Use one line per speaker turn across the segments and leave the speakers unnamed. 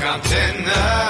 Rockantenne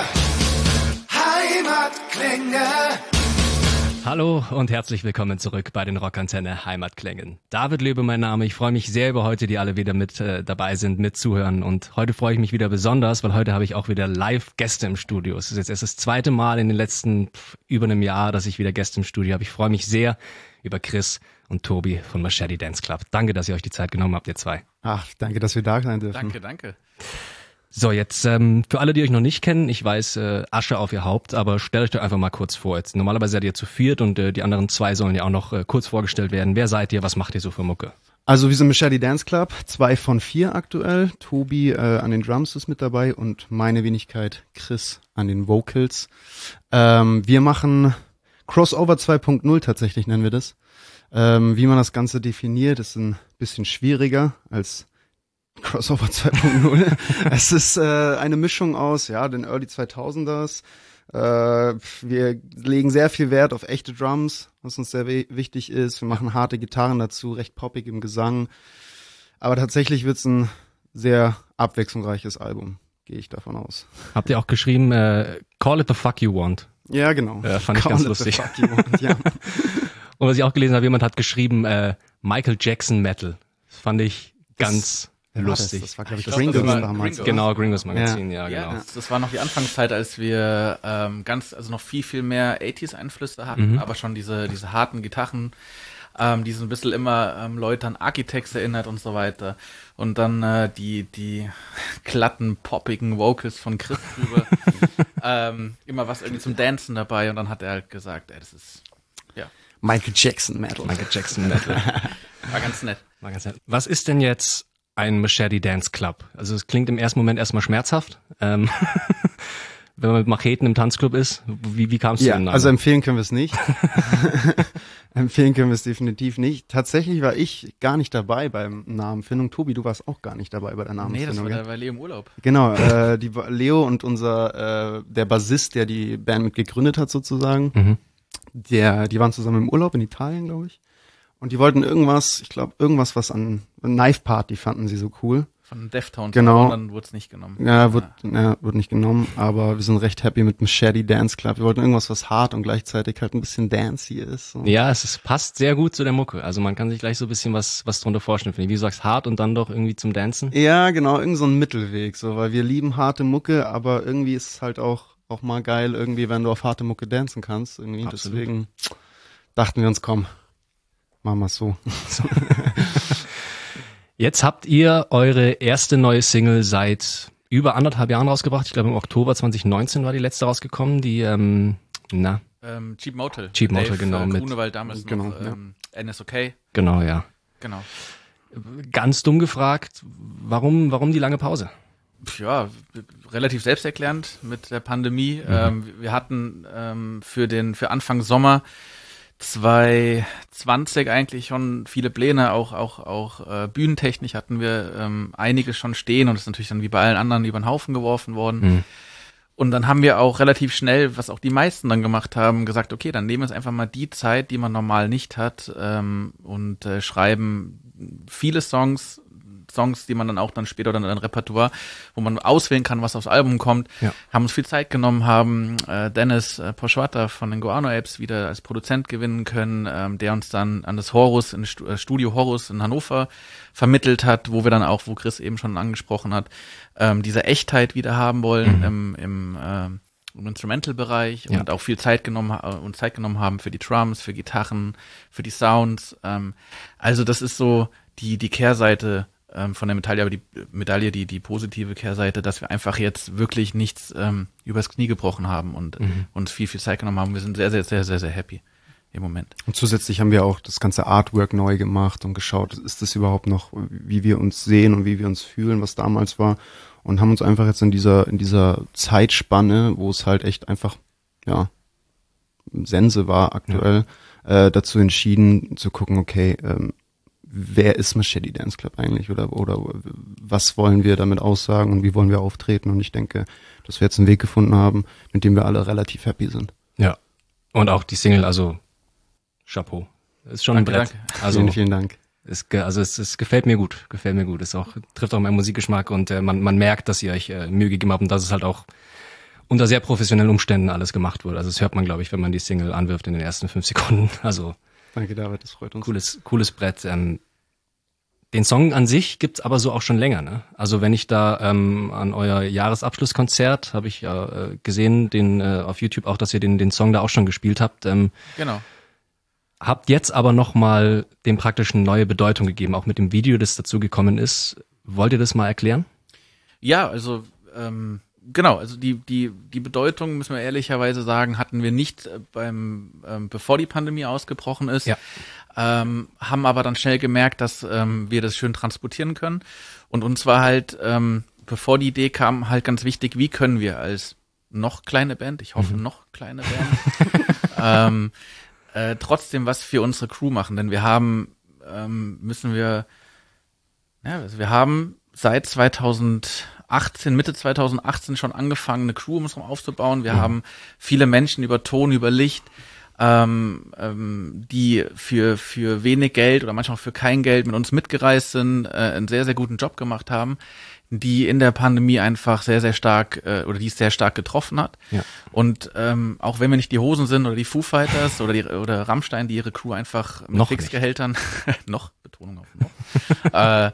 Heimatklänge.
Hallo und herzlich willkommen zurück bei den Rockantenne Heimatklängen. David Löbe mein Name. Ich freue mich sehr über heute, die alle wieder mit dabei sind, mitzuhören. Und heute freue ich mich wieder besonders, weil heute habe ich auch wieder Live-Gäste im Studio. Es ist jetzt erst das zweite Mal in den letzten über einem Jahr, dass ich wieder Gäste im Studio habe. Ich freue mich sehr über Chris und Tobi von Machete Dance Club. Danke, dass ihr euch die Zeit genommen habt, ihr zwei.
Ach, danke, dass wir da sein dürfen.
Danke.
So, jetzt für alle, die euch noch nicht kennen, ich weiß, Asche auf ihr Haupt, aber stellt euch doch einfach mal kurz vor. Jetzt, normalerweise seid ihr zu viert und die anderen zwei sollen ja auch noch kurz vorgestellt werden. Wer seid ihr, was macht ihr so für Mucke?
Also wir sind Machete Dance Club, 2 von 4 aktuell. Tobi an den Drums ist mit dabei und meine Wenigkeit Chris an den Vocals. Wir machen Crossover 2.0 tatsächlich, nennen wir das. Wie man das Ganze definiert, ist ein bisschen schwieriger als Crossover 2.0. Es ist eine Mischung aus den Early 2000ers. Wir legen sehr viel Wert auf echte Drums, was uns sehr wichtig ist. Wir machen harte Gitarren dazu, recht poppig im Gesang. Aber tatsächlich wird's ein sehr abwechslungsreiches Album, gehe ich davon aus.
Habt ihr auch geschrieben, Call it the fuck you want?
Ja, genau.
Fand ich ganz lustig.
Fuck you want, ja.
Und was ich auch gelesen habe, jemand hat geschrieben, Michael Jackson Metal. Das fand ich ganz lustig.
Das war, glaube ich,
Gringos
damals.
Gringos.
Genau, Gringos Magazin, ja genau.
Ja, das war noch die Anfangszeit, als wir noch viel mehr 80s-Einflüsse hatten, aber schon diese harten Gitarren, die so ein bisschen immer Leute an Architects erinnert und so weiter. Und dann die glatten, poppigen Vocals von Chris drüber. Immer was irgendwie zum Dancen dabei und dann hat er halt gesagt, das ist,
Michael Jackson Metal.
Michael Jackson Metal.
war ganz nett.
Was ist denn jetzt ein Machete Dance Club? Also es klingt im ersten Moment erstmal schmerzhaft. Wenn man mit Macheten im Tanzclub ist, wie kam es zu dem Namen?
Also empfehlen können wir es nicht. Empfehlen können wir es definitiv nicht. Tatsächlich war ich gar nicht dabei beim Namenfindung. Tobi, du warst auch gar nicht dabei bei der Namensfindung.
Nee, das war Leo im Urlaub.
Genau, Leo und der Bassist, der die Band mit gegründet hat sozusagen, die waren zusammen im Urlaub in Italien, glaube ich. Und die wollten irgendwas, was an Knife Party fanden sie so cool.
Von Deftones,
genau.
Und dann wurde es nicht genommen.
Wurde nicht genommen, aber wir sind recht happy mit Machete Dance Club. Wir wollten irgendwas, was hart und gleichzeitig halt ein bisschen dancey ist. So.
Ja, passt sehr gut zu der Mucke. Also man kann sich gleich so ein bisschen was drunter vorstellen, finde ich. Wie du sagst, hart und dann doch irgendwie zum Dancen.
Ja, genau, irgend so ein Mittelweg, so, weil wir lieben harte Mucke, aber irgendwie ist es halt auch mal geil, irgendwie, wenn du auf harte Mucke dancen kannst, irgendwie.
Absolut.
Deswegen dachten wir uns, komm, machen wir es so.
Jetzt habt ihr eure erste neue Single seit über 1,5 Jahren rausgebracht. Ich glaube im Oktober 2019 war die letzte rausgekommen, die,
Cheap Motel.
Cheap Motel, genau.
Mit Grunewald damals
genau,
noch, NSOK.
Genau, ja.
Genau.
Ganz dumm gefragt, warum die lange Pause?
Ja, relativ selbsterklärend mit der Pandemie. Wir hatten für Anfang Sommer 2020 eigentlich schon viele Pläne, auch bühnentechnisch hatten wir einige schon stehen und das ist natürlich dann wie bei allen anderen über den Haufen geworfen worden. Und dann haben wir auch relativ schnell, was auch die meisten dann gemacht haben, gesagt, okay, dann nehmen wir uns einfach mal die Zeit, die man normal nicht hat und schreiben viele Songs, die man dann auch dann später dann in ein Repertoire, wo man auswählen kann, was aufs Album kommt, haben uns viel Zeit genommen, haben Dennis Poschwatter von den Guano Apes wieder als Produzent gewinnen können, der uns dann an das Horus, in das Studio Horus in Hannover vermittelt hat, wo wir dann auch, wo Chris eben schon angesprochen hat, diese Echtheit wieder haben wollen im Instrumental-Bereich und auch viel Zeit genommen haben für die Drums, für Gitarren, für die Sounds. Also das ist so die Kehrseite von der Medaille, aber die Medaille, die positive Kehrseite, dass wir einfach jetzt wirklich nichts übers Knie gebrochen haben und uns viel Zeit genommen haben. Wir sind sehr, sehr, sehr, sehr, sehr happy im Moment.
Und zusätzlich haben wir auch das ganze Artwork neu gemacht und geschaut, ist das überhaupt noch, wie wir uns sehen und wie wir uns fühlen, was damals war, und haben uns einfach jetzt in dieser Zeitspanne, wo es halt echt einfach, Sense war aktuell, dazu entschieden zu gucken, okay, wer ist Machete Dance Club eigentlich oder was wollen wir damit aussagen und wie wollen wir auftreten, und ich denke, dass wir jetzt einen Weg gefunden haben, mit dem wir alle relativ happy sind.
Ja, und auch die Single, also Chapeau. Ist schon ein Brett.
Danke.
Also
Vielen Dank.
Es gefällt mir gut. Es auch, trifft auch meinen Musikgeschmack und man merkt, dass ihr euch Mühe gegeben habt und dass es halt auch unter sehr professionellen Umständen alles gemacht wurde. Also das hört man, glaube ich, wenn man die Single anwirft in den ersten 5 Sekunden. Also
danke, David, das freut uns.
Cooles Brett. Den Song an sich gibt's aber so auch schon länger, ne? Also wenn ich da an euer Jahresabschlusskonzert habe ich gesehen, auf YouTube auch, dass ihr den Song da auch schon gespielt habt.
Genau.
Habt jetzt aber nochmal dem praktischen neue Bedeutung gegeben, auch mit dem Video, das dazu gekommen ist. Wollt ihr das mal erklären?
Ja, also genau, also die Bedeutung, müssen wir ehrlicherweise sagen, hatten wir nicht bevor die Pandemie ausgebrochen ist.
Ja.
Haben aber dann schnell gemerkt, dass wir das schön transportieren können. Und uns war halt, bevor die Idee kam, halt ganz wichtig, wie können wir als noch kleine Band, ich hoffe noch kleine Band, trotzdem was für unsere Crew machen. Denn wir haben, wir haben seit 2018, Mitte 2018 schon angefangen, eine Crew um uns herum aufzubauen. Wir haben viele Menschen über Ton, über Licht, die für wenig Geld oder manchmal auch für kein Geld mit uns mitgereist sind, einen sehr, sehr guten Job gemacht haben, die in der Pandemie einfach sehr, sehr stark oder die es sehr stark getroffen hat. Ja. Und auch wenn wir nicht die Hosen sind oder die Foo Fighters oder Rammstein, die ihre Crew einfach mit Fixgehältern noch, Betonung auf noch,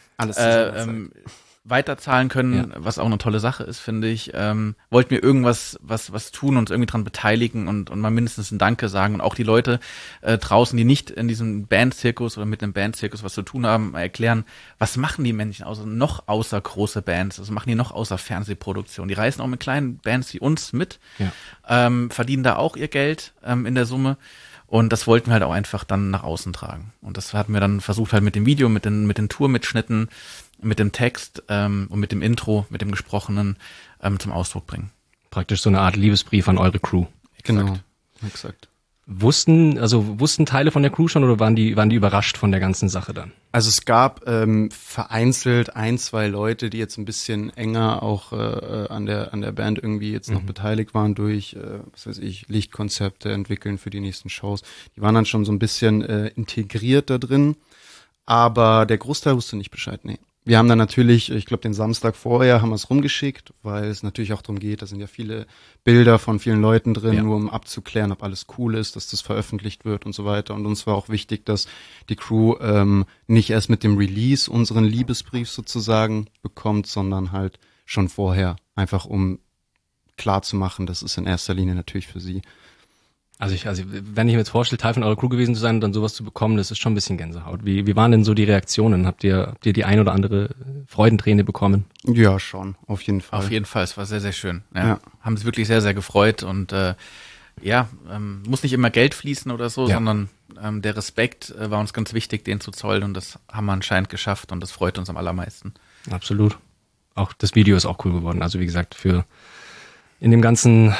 alles weiterzahlen können, was auch eine tolle Sache ist, finde ich, wollten wir irgendwas was tun, uns irgendwie dran beteiligen und mal mindestens ein Danke sagen und auch die Leute draußen, die nicht in diesem Bandzirkus oder mit dem Bandzirkus was zu tun haben, erklären, was machen die Menschen außer große Bands, was machen die noch außer Fernsehproduktion, die reisen auch mit kleinen Bands wie uns mit, verdienen da auch ihr Geld in der Summe. Und das wollten wir halt auch einfach dann nach außen tragen. Und das hatten wir dann versucht halt mit dem Video, mit den Tourmitschnitten, mit dem Text und mit dem Intro, mit dem Gesprochenen zum Ausdruck bringen.
Praktisch so eine Art Liebesbrief an eure Crew.
Genau, exakt.
Wussten Teile von der Crew schon oder waren die überrascht von der ganzen Sache dann?
Also es gab vereinzelt 1-2 Leute, die jetzt ein bisschen enger auch an der Band irgendwie jetzt noch beteiligt waren durch, Lichtkonzepte entwickeln für die nächsten Shows. Die waren dann schon so ein bisschen integriert da drin, aber der Großteil wusste nicht Bescheid, nee. Wir haben dann natürlich, ich glaube den Samstag vorher haben wir es rumgeschickt, weil es natürlich auch darum geht, da sind ja viele Bilder von vielen Leuten drin, nur um abzuklären, ob alles cool ist, dass das veröffentlicht wird und so weiter. Und uns war auch wichtig, dass die Crew nicht erst mit dem Release unseren Liebesbrief sozusagen bekommt, sondern halt schon vorher, einfach um klar zu machen, das ist in erster Linie natürlich für sie.
Also wenn ich mir jetzt vorstelle, Teil von eurer Crew gewesen zu sein und dann sowas zu bekommen, das ist schon ein bisschen Gänsehaut. Wie waren denn so die Reaktionen? Habt ihr die ein oder andere Freudenträne bekommen?
Ja, schon, auf jeden Fall.
Auf jeden Fall, es war sehr, sehr schön. Ja. Haben sich wirklich sehr, sehr gefreut und muss nicht immer Geld fließen oder so, sondern der Respekt war uns ganz wichtig, den zu zollen und das haben wir anscheinend geschafft und das freut uns am allermeisten.
Absolut. Auch das Video ist auch cool geworden. Also wie gesagt, für in dem ganzen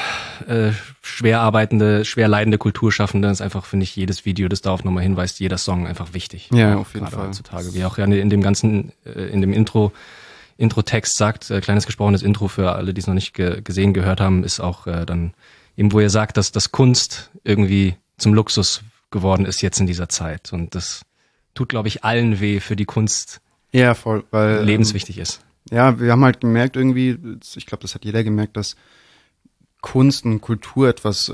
schwer leidende Kulturschaffende ist einfach, finde ich, jedes Video, das darauf nochmal hinweist, jeder Song einfach wichtig.
Ja, auf jeden Fall.
Heutzutage. Wie auch in dem ganzen, in dem Intro-Text sagt, kleines gesprochenes Intro für alle, die es noch nicht gehört haben, ist auch dann eben, wo ihr sagt, dass das Kunst irgendwie zum Luxus geworden ist jetzt in dieser Zeit. Und das tut, glaube ich, allen weh, für die Kunst
voll, weil
lebenswichtig ist.
Ja, wir haben halt gemerkt irgendwie, ich glaube, das hat jeder gemerkt, dass Kunst und Kultur etwas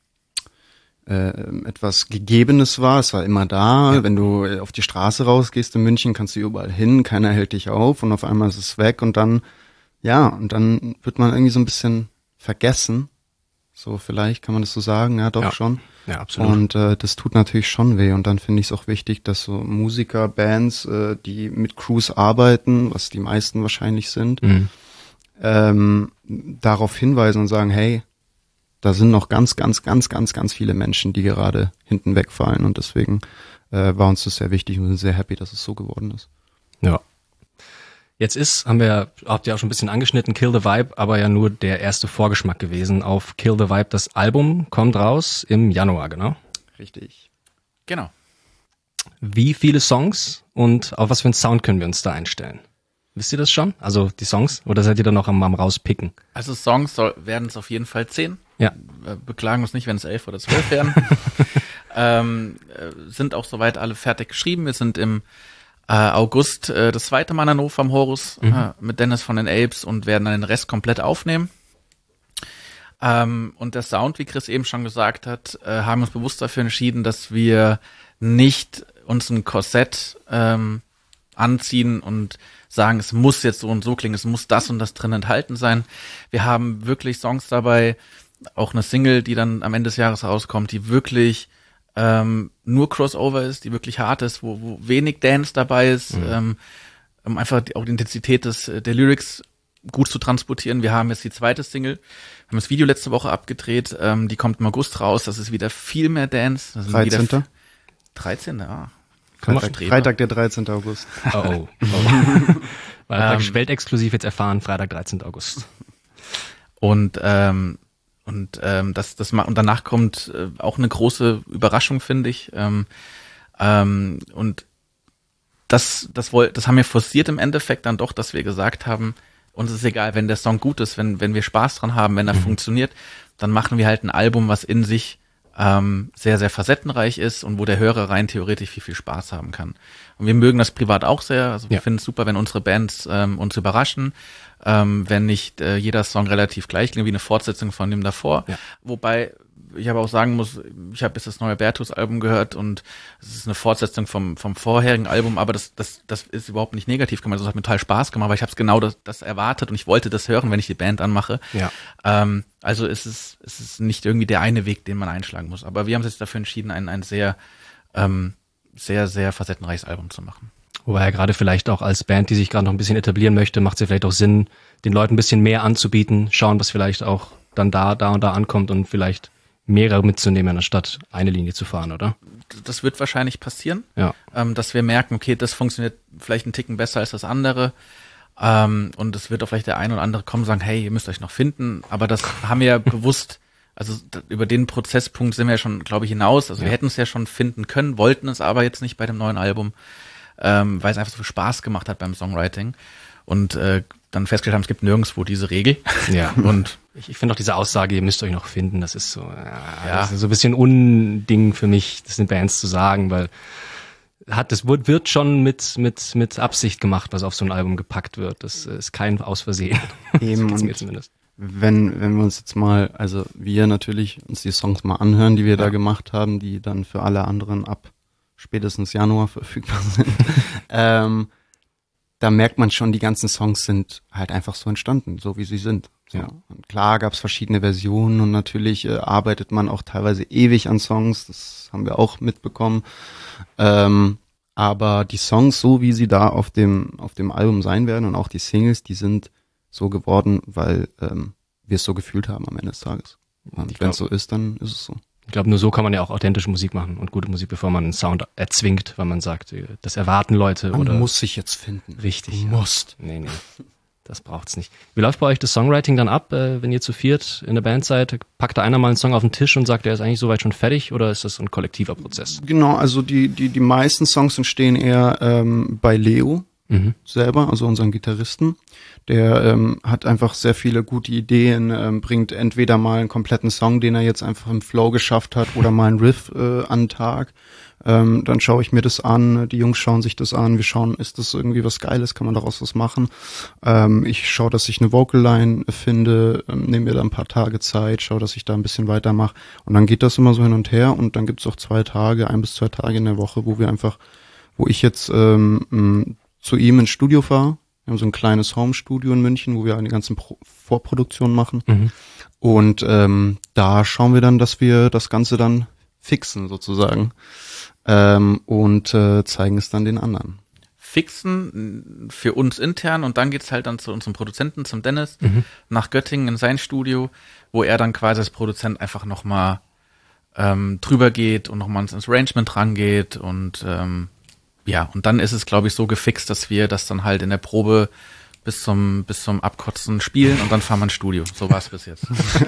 Gegebenes war. Es war immer da. Ja. Wenn du auf die Straße rausgehst in München, kannst du überall hin. Keiner hält dich auf und auf einmal ist es weg und dann wird man irgendwie so ein bisschen vergessen. So vielleicht kann man das so sagen. Ja, doch schon.
Ja, absolut.
Und das tut natürlich schon weh. Und dann finde ich es auch wichtig, dass so Musiker, Bands, die mit Crews arbeiten, was die meisten wahrscheinlich sind, darauf hinweisen und sagen, hey, da sind noch ganz, ganz, ganz, ganz, ganz viele Menschen, die gerade hinten wegfallen und deswegen war uns das sehr wichtig und wir sind sehr happy, dass es so geworden ist.
Ja. Jetzt habt ihr auch schon ein bisschen angeschnitten, Kill the Vibe, aber ja nur der erste Vorgeschmack gewesen auf Kill the Vibe. Das Album kommt raus im Januar, genau?
Richtig.
Genau.
Wie viele Songs und auf was für einen Sound können wir uns da einstellen? Wisst ihr das schon? Also die Songs? Oder seid ihr da noch am rauspicken?
Also Songs werden es auf jeden Fall 10.
Ja.
Wir beklagen uns nicht, wenn es 11 oder 12 werden. Sind auch soweit alle fertig geschrieben. Wir sind im August das zweite Mal in Hannover am Horus mit Dennis von den Apes und werden dann den Rest komplett aufnehmen. Und der Sound, wie Chris eben schon gesagt hat, haben uns bewusst dafür entschieden, dass wir nicht uns ein Korsett anziehen und sagen, es muss jetzt so und so klingen, es muss das und das drin enthalten sein. Wir haben wirklich Songs dabei, auch eine Single, die dann am Ende des Jahres rauskommt, die wirklich nur Crossover ist, die wirklich hart ist, wo wenig Dance dabei ist, um einfach auch die Intensität der Lyrics gut zu transportieren. Wir haben jetzt die zweite Single, haben das Video letzte Woche abgedreht, die kommt im August raus, das ist wieder viel mehr Dance. Das
13.
Wieder 13. Ja.
Freitag, der 13. August.
Oh. Weil praktisch weltexklusiv jetzt erfahren, Freitag, 13. August.
Und danach kommt auch eine große Überraschung, finde ich. Und das haben wir forciert im Endeffekt dann doch, dass wir gesagt haben, uns ist egal, wenn der Song gut ist, wenn wir Spaß dran haben, wenn er funktioniert, dann machen wir halt ein Album, was in sich sehr, sehr facettenreich ist und wo der Hörer rein theoretisch viel Spaß haben kann. Und wir mögen das privat auch sehr. Also wir finden es super, wenn unsere Bands uns überraschen, wenn nicht jeder Song relativ gleich klingt, wie eine Fortsetzung von dem davor. Ja. Wobei ich aber auch sagen muss, ich habe jetzt das neue Bertus-Album gehört und es ist eine Fortsetzung vom vorherigen Album, aber das ist überhaupt nicht negativ gemeint. Das hat mir total Spaß gemacht, weil ich habe es genau das erwartet und ich wollte das hören, wenn ich die Band anmache. Ja. Also es ist nicht irgendwie der eine Weg, den man einschlagen muss. Aber wir haben uns jetzt dafür entschieden, ein sehr, sehr, sehr facettenreiches Album zu machen.
Wobei ja gerade vielleicht auch als Band, die sich gerade noch ein bisschen etablieren möchte, macht es ja vielleicht auch Sinn, den Leuten ein bisschen mehr anzubieten, schauen, was vielleicht auch dann da und da ankommt und vielleicht mehrere mitzunehmen, anstatt eine Linie zu fahren, oder?
Das wird wahrscheinlich passieren,
ja.
Dass wir merken, okay, das funktioniert vielleicht einen Ticken besser als das andere. Und es wird auch vielleicht der eine oder andere kommen und sagen, hey, ihr müsst euch noch finden. Aber das haben wir ja bewusst, also über den Prozesspunkt sind wir ja schon, glaube ich, hinaus. Also wir hätten es ja schon finden können, wollten es aber jetzt nicht bei dem neuen Album, weil es einfach so viel Spaß gemacht hat beim Songwriting. Und dann festgestellt haben, es gibt nirgendwo diese Regel.
Ja. Und ich finde auch diese Aussage, ihr müsst euch noch finden, das ist so, das ist so ein bisschen Unding für mich, das den Bands zu sagen, weil das wird schon mit Absicht gemacht, was auf so ein Album gepackt wird. Das ist kein Aus Versehen.
Eben,
das mir zumindest.
Wenn wir uns jetzt mal, also wir natürlich uns die Songs mal anhören, die wir da gemacht haben, die dann für alle anderen ab spätestens Januar verfügbar sind, da merkt man schon, die ganzen Songs sind halt einfach so entstanden, so wie sie sind. So. Ja. Und klar gab es verschiedene Versionen und natürlich arbeitet man auch teilweise ewig an Songs, das haben wir auch mitbekommen. Aber die Songs, so wie sie da auf dem Album sein werden und auch die Singles, die sind so geworden, weil wir es so gefühlt haben am Ende des Tages. Und wenn es so ist, dann ist es so.
Ich glaube, nur so kann man ja auch authentische Musik machen und gute Musik, bevor man einen Sound erzwingt, weil man sagt, das erwarten Leute.
Man muss sich jetzt finden.
Richtig.
Du musst.
Nee. Das braucht's nicht. Wie läuft bei euch das Songwriting dann ab, wenn ihr zu viert in der Band seid? Packt da einer mal einen Song auf den Tisch und sagt, der ist eigentlich soweit schon fertig, oder ist das so ein kollektiver Prozess?
Genau, also die meisten Songs entstehen eher bei Leo selber, also unseren Gitarristen. Der hat einfach sehr viele gute Ideen, bringt entweder mal einen kompletten Song, den er jetzt einfach im Flow geschafft hat, oder mal einen Riff an den Tag. Dann schaue ich mir das an, die Jungs schauen sich das an, wir schauen, ist das irgendwie was Geiles, kann man daraus was machen. Ich schaue, dass ich eine Vocalline finde, nehme mir da ein paar Tage Zeit, schaue, dass ich da ein bisschen weitermache. Und dann geht das immer so hin und her und dann gibt's auch 1 bis 2 Tage in der Woche, wo ich jetzt zu ihm ins Studio fahre. Wir haben so ein kleines Home-Studio in München, wo wir eine ganze Vorproduktion machen. Und da schauen wir dann, dass wir das Ganze dann fixen sozusagen und zeigen es dann den anderen.
Fixen für uns intern und dann geht's halt dann zu unserem Produzenten, zum Dennis, nach Göttingen in sein Studio, wo er dann quasi als Produzent einfach nochmal drüber geht und nochmal ins Arrangement rangeht und und dann ist es, glaube ich, so gefixt, dass wir das dann halt in der Probe bis zum Abkotzen spielen und dann fahren wir ins Studio. So war es bis jetzt.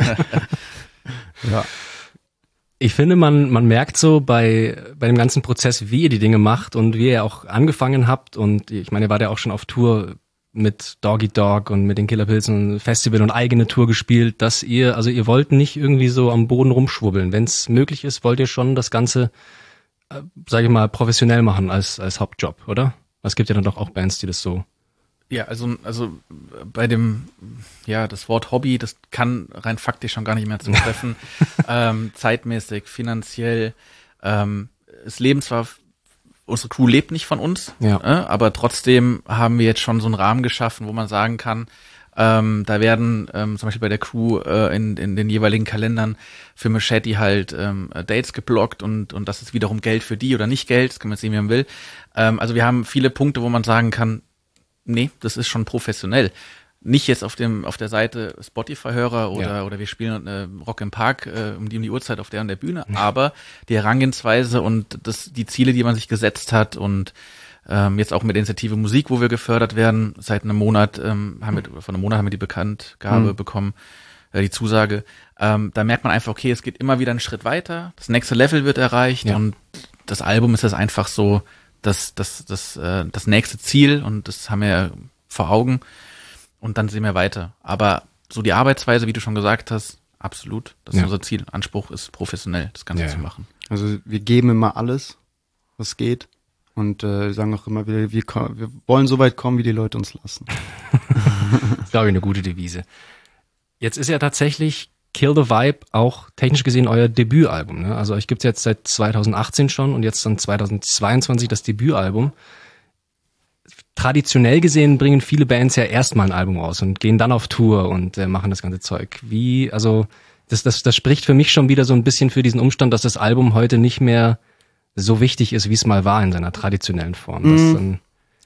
Ja.
Ich finde, man merkt so bei dem ganzen Prozess, wie ihr die Dinge macht und wie ihr auch angefangen habt, und ich meine, ihr wart ja auch schon auf Tour mit Doggy Dog und mit den Killer Pilzen Festival und eigene Tour gespielt, dass ihr wollt nicht irgendwie so am Boden rumschwubbeln. Wenn es möglich ist, wollt ihr schon das Ganze, sage ich mal, professionell machen als Hauptjob, oder? Es gibt ja dann doch auch Bands, die das so.
Ja, also bei dem, ja, das Wort Hobby, das kann rein faktisch schon gar nicht mehr zutreffen. Zeitmäßig, finanziell, das Leben zwar, unsere Crew lebt nicht von uns, aber trotzdem haben wir jetzt schon so einen Rahmen geschaffen, wo man sagen kann, da werden zum Beispiel bei der Crew in den jeweiligen Kalendern für Machete halt Dates geblockt und das ist wiederum Geld für die oder nicht Geld, das kann man sehen, wie man will. Also wir haben viele Punkte, wo man sagen kann, nee, das ist schon professionell. Nicht jetzt auf der Seite Spotify-Hörer oder wir spielen Rock im Park um die Uhrzeit auf der und der Bühne, aber die Herangehensweise und die Ziele, die man sich gesetzt hat und jetzt auch mit der Initiative Musik, wo wir gefördert werden, seit einem Monat, von einem Monat haben wir die Bekanntgabe bekommen, die Zusage. Da merkt man einfach, okay, es geht immer wieder einen Schritt weiter, das nächste Level wird erreicht und das Album ist das einfach so das nächste Ziel und das haben wir vor Augen. Und dann sehen wir weiter. Aber so die Arbeitsweise, wie du schon gesagt hast, absolut. Das ist unser Ziel. Anspruch ist professionell, das Ganze zu machen.
Also wir geben immer alles, was geht. Und sagen auch immer wieder, wir wollen so weit kommen, wie die Leute uns lassen.
Das ist, glaube ich, eine gute Devise. Jetzt ist ja tatsächlich Kill the Vibe auch technisch gesehen euer Debütalbum. Ne? Also euch gibt's jetzt seit 2018 schon und jetzt dann 2022 das Debütalbum. Traditionell gesehen bringen viele Bands ja erstmal ein Album raus und gehen dann auf Tour und machen das ganze Zeug. Das spricht für mich schon wieder so ein bisschen für diesen Umstand, dass das Album heute nicht mehr so wichtig ist, wie es mal war in seiner traditionellen Form.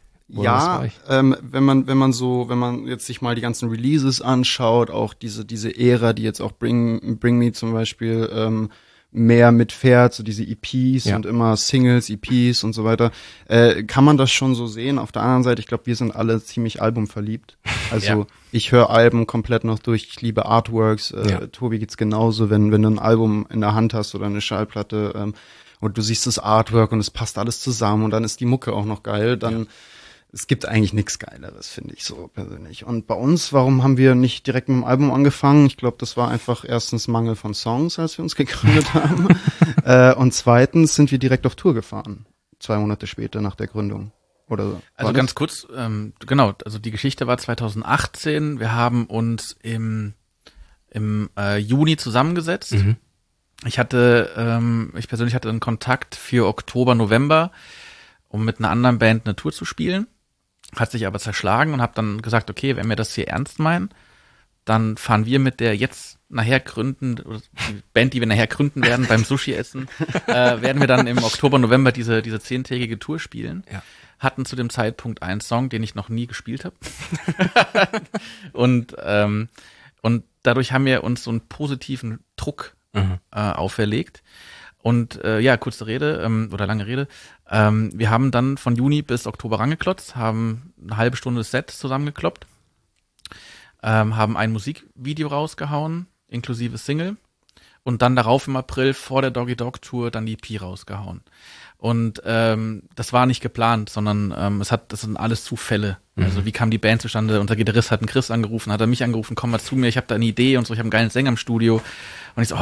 Wenn man jetzt sich mal die ganzen Releases anschaut, auch diese Ära, die jetzt auch Bring Me zum Beispiel mehr mitfährt, so diese EPs und immer Singles, EPs und so weiter, kann man das schon so sehen. Auf der anderen Seite, ich glaube, wir sind alle ziemlich albumverliebt. Also ich höre Alben komplett noch durch, ich liebe Artworks, Tobi geht's genauso, wenn du ein Album in der Hand hast oder eine Schallplatte und du siehst das Artwork und es passt alles zusammen und dann ist die Mucke auch noch geil, dann es gibt eigentlich nichts Geileres, finde ich so persönlich. Und bei uns, warum haben wir nicht direkt mit dem Album angefangen? Ich glaube, das war einfach erstens Mangel von Songs, als wir uns gegründet haben. Und zweitens sind wir direkt auf Tour gefahren. 2 Monate später nach der Gründung. Oder so.
Also ganz kurz, genau, also die Geschichte war 2018. Wir haben uns im Juni zusammengesetzt. Ich persönlich hatte einen Kontakt für Oktober, November, um mit einer anderen Band eine Tour zu spielen. Hat sich aber zerschlagen und habe dann gesagt, okay, wenn wir das hier ernst meinen, dann fahren wir mit der jetzt nachher gründen, oder die Band, die wir nachher gründen werden beim Sushi-Essen, werden wir dann im Oktober, November diese 10-tägige Tour spielen. Ja. Hatten zu dem Zeitpunkt einen Song, den ich noch nie gespielt habe. Und dadurch haben wir uns so einen positiven Druck auferlegt. Und kurze Rede oder lange Rede. Wir haben dann von Juni bis Oktober rangeklotzt, haben eine halbe Stunde Set zusammengekloppt, haben ein Musikvideo rausgehauen, inklusive Single. Und dann darauf im April vor der Doggy Dog Tour dann die EP rausgehauen. Und das war nicht geplant, sondern das sind alles Zufälle. Also wie kam die Band zustande? Unser Gitarrist hat einen Chris angerufen, hat er mich angerufen, komm mal zu mir, ich habe da eine Idee und so, ich habe einen geilen Sänger im Studio. Und ich so,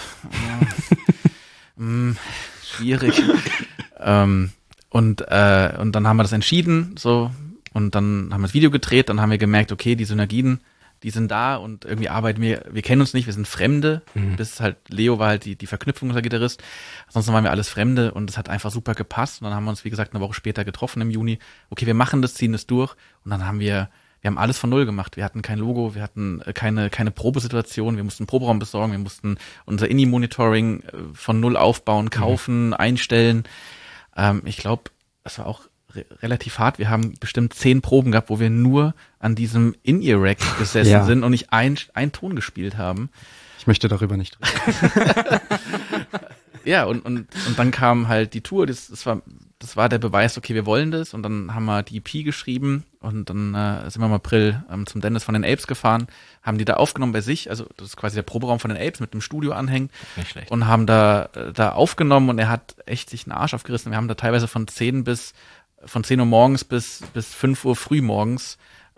schwierig. Und dann haben wir das entschieden, so, und dann haben wir das Video gedreht, dann haben wir gemerkt, okay, die Synergien, die sind da und irgendwie arbeiten wir kennen uns nicht, wir sind Fremde, bis halt, Leo war halt die Verknüpfung, unser Gitarrist, ansonsten waren wir alles Fremde und es hat einfach super gepasst und dann haben wir uns, wie gesagt, eine Woche später getroffen im Juni, okay, wir machen das, ziehen das durch und dann haben wir alles von Null gemacht. Wir hatten kein Logo, wir hatten keine Probesituation, wir mussten einen Proberaum besorgen, wir mussten unser INI-Monitoring von Null aufbauen, kaufen, einstellen. Ich glaube, das war auch relativ hart. Wir haben bestimmt 10 Proben gehabt, wo wir nur an diesem In-Ear-Rack gesessen sind und nicht einen Ton gespielt haben.
Ich möchte darüber nicht reden.
Ja, und dann kam halt die Tour, das war der Beweis, okay, wir wollen das, und dann haben wir die EP geschrieben und dann sind wir im April zum Dennis von den Apes gefahren, haben die da aufgenommen bei sich, also das ist quasi der Proberaum von den Apes mit dem Studio anhängt.
Nicht schlecht.
Und haben da aufgenommen und er hat echt sich einen Arsch aufgerissen. Wir haben da teilweise von 10 Uhr morgens bis 5 Uhr früh morgens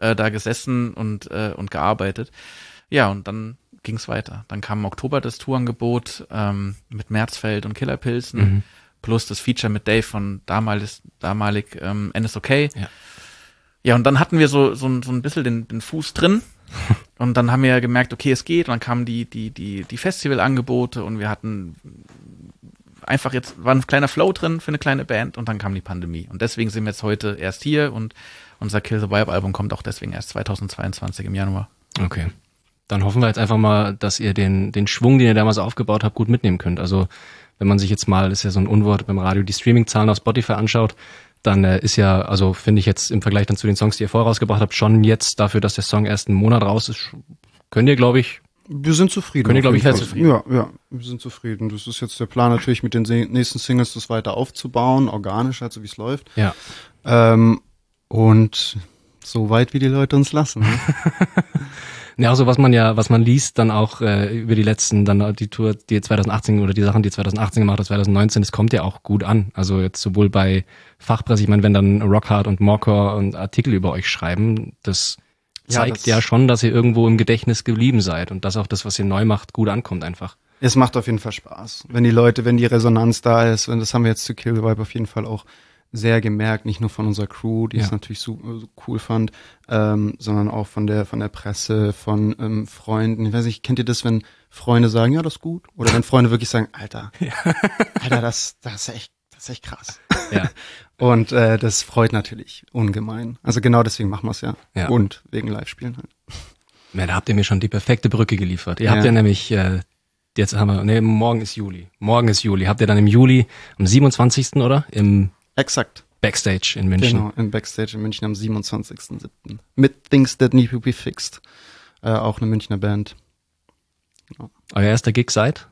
da gesessen und gearbeitet. Ja, und dann ging's weiter. Dann kam im Oktober das Tourangebot mit Märzfeld und Killerpilzen plus das Feature mit Dave von damalig NSOK. Ja, und dann hatten wir so ein bisschen den Fuß drin und dann haben wir gemerkt, okay, es geht und dann kamen die Festivalangebote und wir hatten einfach war ein kleiner Flow drin für eine kleine Band und dann kam die Pandemie. Und deswegen sind wir jetzt heute erst hier und unser Kill the Vibe Album kommt auch deswegen erst 2022 im Januar.
Okay. Dann hoffen wir jetzt einfach mal, dass ihr den Schwung, den ihr damals aufgebaut habt, gut mitnehmen könnt. Also wenn man sich jetzt mal, das ist ja so ein Unwort beim Radio, die Streaming-Zahlen auf Spotify anschaut, dann ist ja, also finde ich jetzt im Vergleich dann zu den Songs, die ihr vorher rausgebracht habt, schon jetzt dafür, dass der Song erst einen Monat raus ist, könnt ihr, glaube ich,
wir sind zufrieden.
Könnt ihr, glaube ich, sehr
zufrieden. Ja, wir sind zufrieden. Das ist jetzt der Plan natürlich mit den nächsten Singles, das weiter aufzubauen, organisch, also wie es läuft.
Ja.
Und so weit, wie die Leute uns lassen. Ne?
Ja, also was man liest, dann auch über die letzten, dann die Tour, die 2018 oder die Sachen, die 2018 gemacht hat, 2019, das kommt ja auch gut an. Also jetzt sowohl bei Fachpresse, ich meine, wenn dann Rockhard und Morecore und Artikel über euch schreiben, das zeigt ja schon, dass ihr irgendwo im Gedächtnis geblieben seid und dass auch das, was ihr neu macht, gut ankommt einfach.
Es macht auf jeden Fall Spaß. Wenn die Resonanz da ist, und das haben wir jetzt zu Kill the Vibe auf jeden Fall auch sehr gemerkt, nicht nur von unserer Crew, die es natürlich so cool fand, sondern auch von der Presse, von Freunden. Ich weiß nicht, kennt ihr das, wenn Freunde sagen, ja, das ist gut? Oder wenn Freunde wirklich sagen, Alter, das ist echt krass.
Ja.
Und das freut natürlich ungemein. Also genau deswegen machen wir es ja. Und wegen Live-Spielen halt.
Ja, da habt ihr mir schon die perfekte Brücke geliefert. Ihr habt ja nämlich, morgen ist Juli. Habt ihr dann im Juli, am 27. oder?
Exakt.
Backstage in München.
Genau, im Backstage in München am 27.07. Mit Things That Need to Be Fixed. Auch eine Münchner Band.
Genau. Euer erster Gig seit?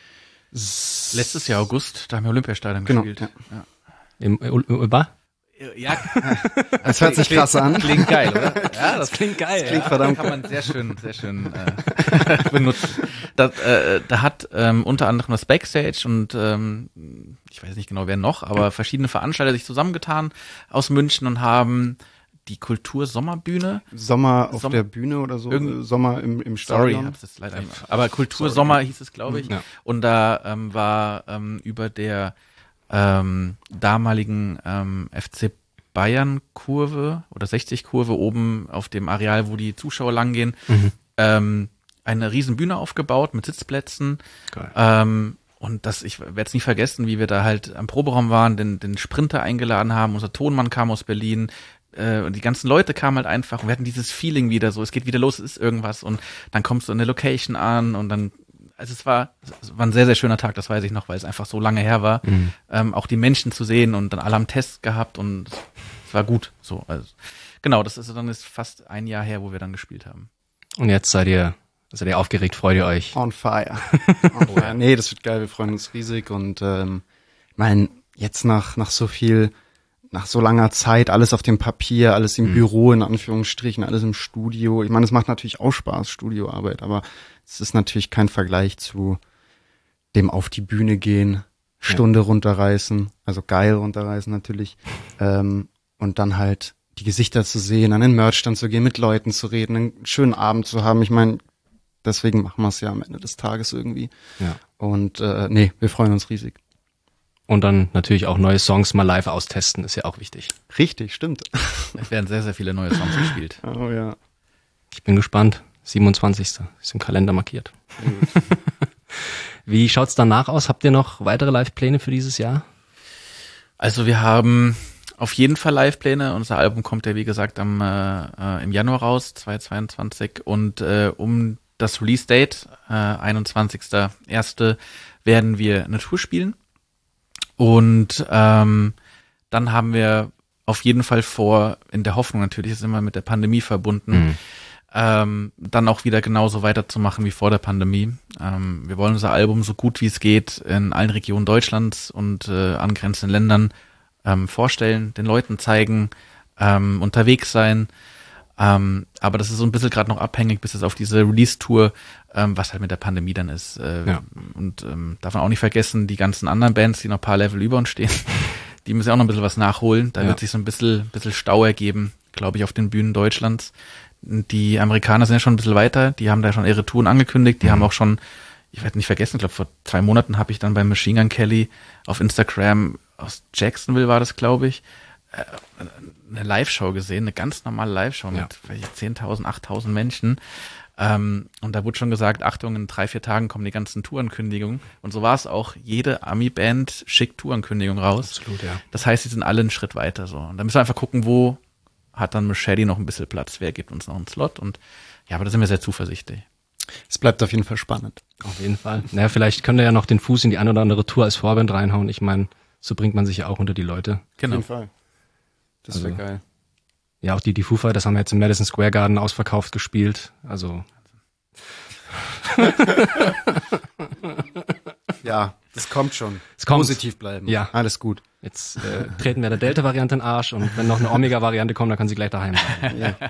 Letztes Jahr August, da haben wir Olympiastadion gespielt.
Ja. Im Ulba?
Ja.
Das hört sich krass an.
Klingt geil, oder? Ja, das klingt geil.
Das klingt verdammt
kann man sehr schön benutzen. Da hat unter anderem das Backstage und ich weiß nicht genau wer noch, aber verschiedene Veranstalter sich zusammengetan aus München und haben die Kultur-Sommerbühne.
Sommer auf der Bühne oder so? Sommer im Stadion?
Sorry, hab's jetzt leider. Aber Kultur-Sommer hieß es, glaube ich. Ja. Und da war über der damaligen FC Bayern Kurve oder 60 Kurve oben auf dem Areal, wo die Zuschauer langgehen, eine riesen Bühne aufgebaut mit Sitzplätzen. Geil. Und ich werde es nie vergessen, wie wir da halt am Proberaum waren, den Sprinter eingeladen haben, unser Tonmann kam aus Berlin, und die ganzen Leute kamen halt einfach und wir hatten dieses Feeling wieder so, es geht wieder los, es ist irgendwas und dann kommst du in der Location an und dann also es war ein sehr, sehr schöner Tag, das weiß ich noch, weil es einfach so lange her war, auch die Menschen zu sehen und dann alle haben Tests gehabt und es war gut. So, also genau, das ist dann fast ein Jahr her, wo wir dann gespielt haben.
Und jetzt seid ihr aufgeregt, freut ihr euch?
On fire. Nee, das wird geil, wir freuen uns riesig und ich meine, jetzt nach so langer Zeit, alles auf dem Papier, alles im Büro, in Anführungsstrichen, alles im Studio. Ich meine, es macht natürlich auch Spaß, Studioarbeit, aber es ist natürlich kein Vergleich zu dem auf die Bühne gehen, Stunde runterreißen, also geil runterreißen natürlich, und dann halt die Gesichter zu sehen, an den Merchstand zu gehen, mit Leuten zu reden, einen schönen Abend zu haben. Ich meine, deswegen machen wir es ja am Ende des Tages irgendwie. Ja. Und wir freuen uns riesig.
Und dann natürlich auch neue Songs mal live austesten, ist ja auch wichtig.
Richtig, stimmt.
Es werden sehr, sehr viele neue Songs gespielt.
Oh ja.
Ich bin gespannt. 27. Ist im Kalender markiert. Wie schaut's danach aus? Habt ihr noch weitere Live-Pläne für dieses Jahr?
Also wir haben auf jeden Fall Live-Pläne. Unser Album kommt ja, wie gesagt, im Januar raus, 2022. Und um das Release-Date, 21.01., werden wir eine Tour spielen. Und dann haben wir auf jeden Fall vor, in der Hoffnung natürlich, ist immer mit der Pandemie verbunden, dann auch wieder genauso weiterzumachen wie vor der Pandemie. Wir wollen unser Album so gut wie es geht in allen Regionen Deutschlands und angrenzenden Ländern vorstellen, den Leuten zeigen, unterwegs sein. Aber das ist so ein bisschen gerade noch abhängig, bis es auf diese Release-Tour, was halt mit der Pandemie dann ist. Und darf man auch nicht vergessen, die ganzen anderen Bands, die noch ein paar Level über uns stehen, die müssen auch noch ein bisschen was nachholen. Da wird sich so ein bisschen Stau ergeben, glaube ich, auf den Bühnen Deutschlands. Die Amerikaner sind ja schon ein bisschen weiter, die haben da schon ihre Touren angekündigt, die haben auch schon, ich werde nicht vergessen, ich glaube vor 2 Monaten habe ich dann beim Machine Gun Kelly auf Instagram aus Jacksonville war das, glaube ich, eine Live-Show gesehen, eine ganz normale Live-Show mit 10.000, 8.000 Menschen. Und da wurde schon gesagt, Achtung, in 3-4 Tagen kommen die ganzen Tourankündigungen. Und so war es auch. Jede Ami-Band schickt Tourankündigung raus.
Absolut, ja.
Das heißt, sie sind alle einen Schritt weiter. So. Und da müssen wir einfach gucken, wo hat dann Machete noch ein bisschen Platz, wer gibt uns noch einen Slot. Und ja, aber da sind wir sehr zuversichtlich.
Es bleibt auf jeden Fall spannend.
Auf jeden Fall. Naja, vielleicht könnt ihr ja noch den Fuß in die eine oder andere Tour als Vorband reinhauen. Ich meine, so bringt man sich ja auch unter die Leute.
Genau.
Auf jeden Fall. Das wäre geil.
Ja, auch die Foo Fighters haben jetzt im Madison Square Garden ausverkauft gespielt. Also
Ja, das kommt schon.
Es kommt.
Positiv bleiben.
Ja.
Alles gut.
jetzt treten wir der Delta-Variante in den Arsch und wenn noch eine Omega-Variante kommt, dann kann sie gleich daheim bleiben.
Ja.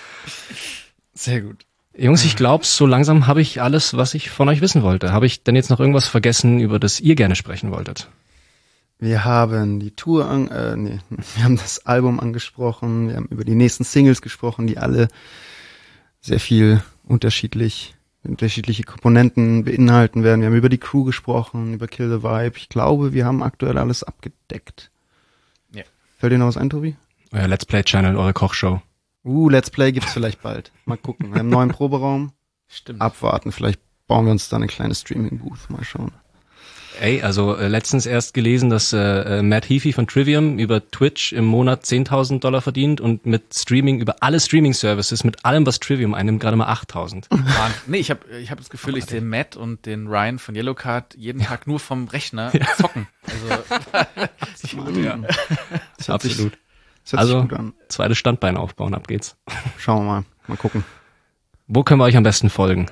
Sehr gut.
Jungs, ich glaube, so langsam habe ich alles, was ich von euch wissen wollte. Habe ich denn jetzt noch irgendwas vergessen, über das ihr gerne sprechen wolltet?
Wir haben die Tour wir haben das Album angesprochen, wir haben über die nächsten Singles gesprochen, die alle sehr viel unterschiedliche Komponenten beinhalten werden. Wir haben über die Crew gesprochen, über Kill the Vibe. Ich glaube, wir haben aktuell alles abgedeckt.
Ja.
Fällt dir noch was ein, Tobi?
Euer Let's Play Channel, eure Kochshow.
Let's Play gibt's vielleicht bald. Mal gucken. Wir haben einen neuen Proberaum.
Stimmt.
Abwarten. Vielleicht bauen wir uns da eine kleine Streaming-Booth. Mal schauen.
Ey, also letztens erst gelesen, dass Matt Heafy von Trivium über Twitch im Monat $10.000 verdient und mit Streaming über alle Streaming-Services, mit allem, was Trivium einnimmt, gerade mal 8.000.
Nee, ich hab das Gefühl, ich sehe Matt und den Ryan von Yellowcard jeden Tag nur vom Rechner zocken. Also,
Absolut.
Das hört sich
Also,
gut an.
zweites Standbein aufbauen, ab geht's.
Schauen wir mal. Mal gucken.
Wo können wir euch am besten folgen?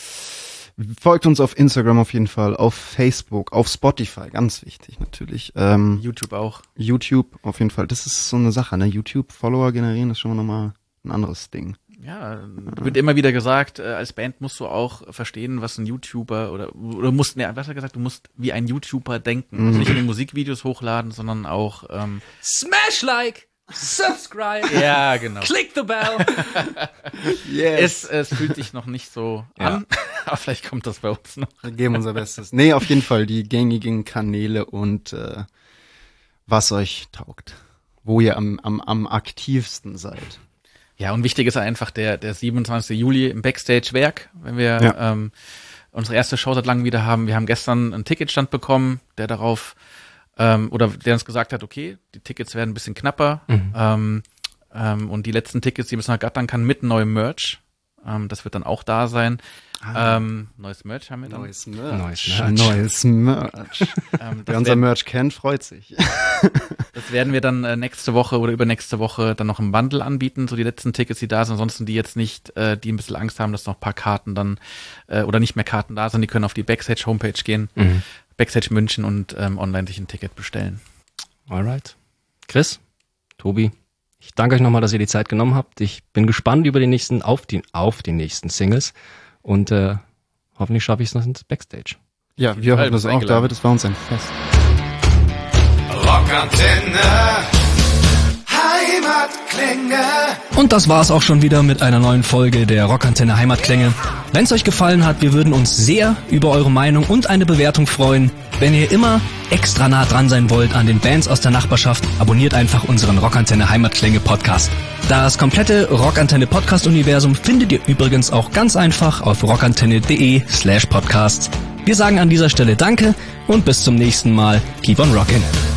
Folgt uns auf Instagram auf jeden Fall, auf Facebook, auf Spotify, ganz wichtig natürlich.
YouTube auch.
YouTube auf jeden Fall. Das ist so eine Sache, ne? YouTube-Follower generieren ist schon nochmal ein anderes Ding.
Ja, wird immer wieder gesagt, als Band musst du auch verstehen, was ein YouTuber oder musst, ne, was hat er gesagt, du musst wie ein YouTuber denken. Also nicht nur Musikvideos hochladen, sondern auch
Smash Like! Subscribe!
ja, genau.
Click the bell!
Yes.
Es fühlt sich noch nicht so an, aber vielleicht kommt das bei uns noch.
Wir geben unser Bestes. Nee, auf jeden Fall die gängigen Kanäle und was euch taugt. Wo ihr am aktivsten seid.
Ja, und wichtig ist einfach der 27. Juli im Backstage-Werk, wenn wir unsere erste Show seit langem wieder haben. Wir haben gestern einen Ticketstand bekommen, der darauf der uns gesagt hat, okay, die Tickets werden ein bisschen knapper und die letzten Tickets, die man noch gattern kann, mit neuem Merch. Das wird dann auch da sein. Neues Merch haben wir dann.
Neues Merch. Wer unser Merch kennt, freut sich.
Das werden wir dann nächste Woche oder übernächste Woche dann noch im Bundle anbieten, so die letzten Tickets, die da sind. Ansonsten die jetzt nicht, die ein bisschen Angst haben, dass noch ein paar Karten dann oder nicht mehr Karten da sind, die können auf die Backstage-Homepage gehen. Backstage München und online sich ein Ticket bestellen.
Alright. Chris, Tobi, ich danke euch nochmal, dass ihr die Zeit genommen habt. Ich bin gespannt über die nächsten, auf die nächsten Singles und hoffentlich schaffe ich es noch ins Backstage.
Ja, wir hoffen das auch, David. Das war uns ein Fest.
Rockantenne, Heimatklänge.
Und das war's auch schon wieder mit einer neuen Folge der Rockantenne Heimatklänge. Wenn es euch gefallen hat, wir würden uns sehr über eure Meinung und eine Bewertung freuen. Wenn ihr immer extra nah dran sein wollt an den Bands aus der Nachbarschaft, abonniert einfach unseren Rockantenne Heimatklänge Podcast. Das komplette Rockantenne Podcast Universum findet ihr übrigens auch ganz einfach auf rockantenne.de/podcasts. Wir sagen an dieser Stelle Danke und bis zum nächsten Mal. Keep on rockin'.